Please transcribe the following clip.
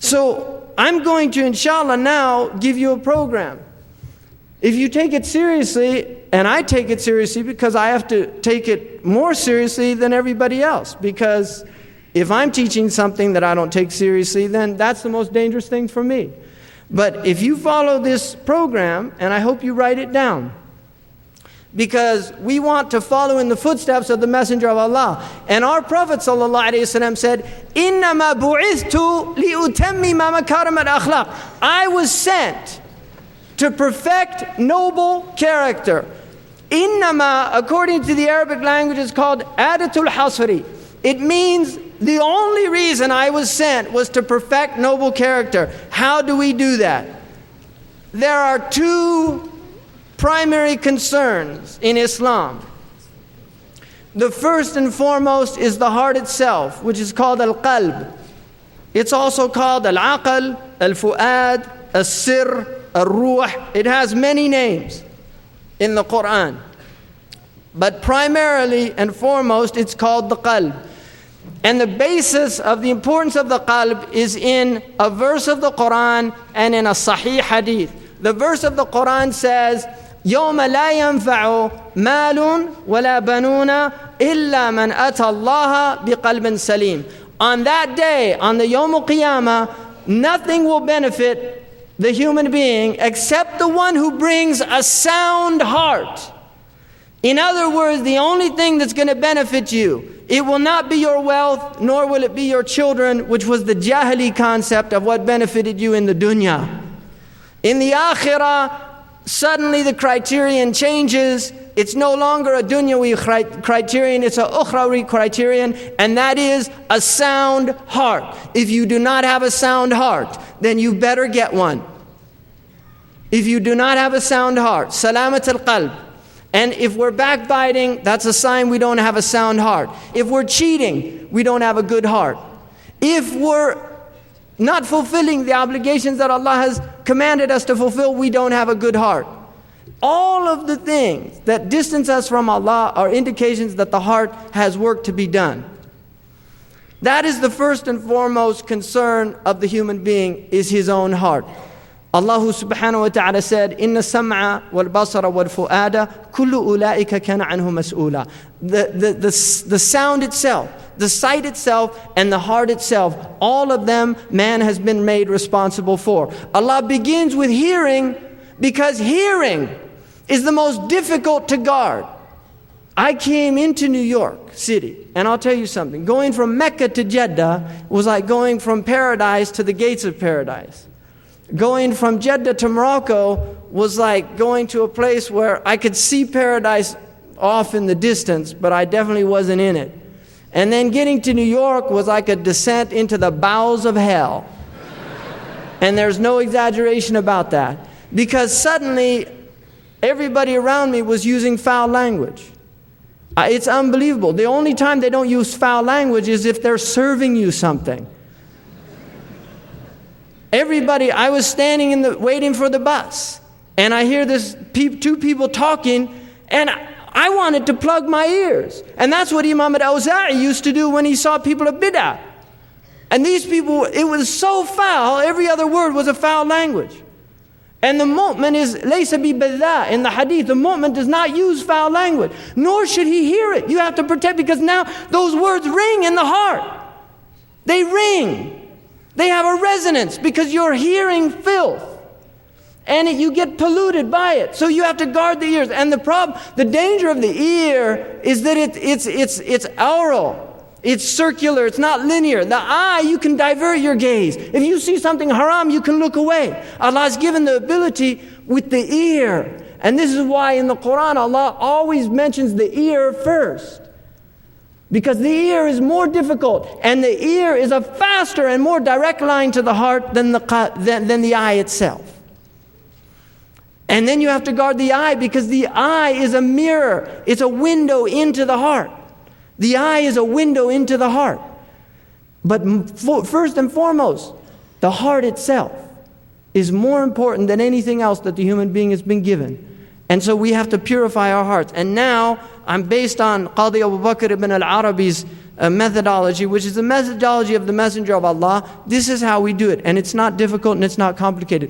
So I'm going to, inshallah, now give you a program. If you take it seriously, and I take it seriously because I have to take it more seriously than everybody else, because if I'm teaching something that I don't take seriously, then that's the most dangerous thing for me. But if you follow this program, and I hope you write it down, because we want to follow in the footsteps of the Messenger of Allah. And our Prophet ﷺ said, إِنَّمَا بُعِثْتُ لِأُتَمِّمَ مَكَارِمَ الْأَخْلَاقِ. I was sent to perfect noble character. Innama, according to the Arabic language, is called adatul hasri. It means the only reason I was sent was to perfect noble character. How do we do that? There are two primary concerns in Islam. The first and foremost is the heart itself, which is called al-qalb. It's also called al-aql, al-fu'ad, al-sir, al-ruh. It has many names in the Quran. But primarily and foremost, it's called the qalb. And the basis of the importance of the qalb is in a verse of the Quran and in a sahih hadith. The verse of the Quran says, يَوْمَ لَا يَنْفَعُ مَالٌ وَلَا بَنُونَ إِلَّا مَنْ أَتَى اللَّهَ بِقَلْبٍ سَلِيمٍ. On that day, on the Yawm al-Qiyamah, nothing will benefit the human being except the one who brings a sound heart. In other words, the only thing that's going to benefit you, it will not be your wealth, nor will it be your children, which was the Jahili concept of what benefited you in the dunya. In the akhirah, suddenly the criterion changes. It's no longer a dunyawi criterion, it's a ukhrawi criterion, and that is a sound heart. If you do not have a sound heart, then you better get one. If you do not have a sound heart, salamat al-qalb. And if we're backbiting, that's a sign we don't have a sound heart. If we're cheating, we don't have a good heart. If we're not fulfilling the obligations that Allah has commanded us to fulfill, we don't have a good heart. All of the things that distance us from Allah are indications that the heart has work to be done. That is the first and foremost concern of the human being, is his own heart. Allah subhanahu wa ta'ala said, إِنَّ السَّمْعَ وَالْبَصَرَ وَالْفُؤَادَ كُلُّ أُولَٰئِكَ كَانَ عَنْهُ مَسْئُولًا. The sound itself, the sight itself, and the heart itself, all of them man has been made responsible for. Allah begins with hearing, because hearing is the most difficult to guard. I came into New York City, and I'll tell you something. Going from Mecca to Jeddah was like going from paradise to the gates of paradise. Going from Jeddah to Morocco was like going to a place where I could see paradise off in the distance, but I definitely wasn't in it. And then getting to New York was like a descent into the bowels of hell. And there's no exaggeration about that. Because suddenly, everybody around me was using foul language. It's unbelievable. The only time they don't use foul language is if they're serving you something. Everybody, I was standing waiting for the bus, and I hear two people talking, and I wanted to plug my ears. And that's what Imam al-Awza'i used to do when he saw people of bid'ah. And these people, it was so foul, every other word was a foul language. And the mu'min is laysa bi badha in the hadith. The mu'min does not use foul language, nor should he hear it. You have to protect, because now those words ring in the heart. They ring. They have a resonance because you're hearing filth. And you get polluted by it. So you have to guard the ears. And the danger of the ear is that it's aural. It's circular. It's not linear. The eye, you can divert your gaze. If you see something haram, you can look away. Allah has given the ability with the ear. And this is why in the Quran, Allah always mentions the ear first. Because the ear is more difficult, and the ear is a faster and more direct line to the heart than the eye itself. And then you have to guard the eye, because the eye is a mirror. It's a window into the heart. The eye is a window into the heart. But first and foremost, the heart itself is more important than anything else that the human being has been given. And so we have to purify our hearts. And now, I'm based on Qadi Abu Bakr ibn al-Arabi's methodology, which is the methodology of the Messenger of Allah. This is how we do it. And it's not difficult and it's not complicated.